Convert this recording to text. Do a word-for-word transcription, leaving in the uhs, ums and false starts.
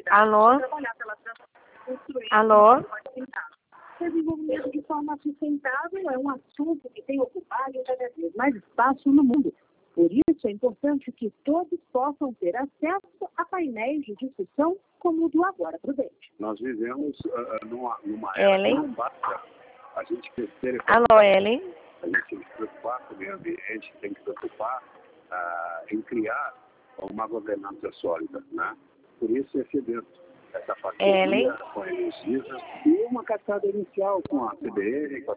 Alô? Alô? Desenvolvimento de forma sustentável é um assunto que tem ocupado cada vez mais espaço no mundo. Por isso, é importante que todos possam ter acesso a painéis de discussão como o do Agora Prudente. Nós vivemos uh, numa, numa era Ellen? que não basta a gente crescer. Alô, Ellen? A gente tem que se preocupar com o meio ambiente, tem que se preocupar uh, em criar uma governança sólida, né? Por isso, esse evento, essa parceria Ellen? com a Energisa e uma caçada inicial com a C B N, com a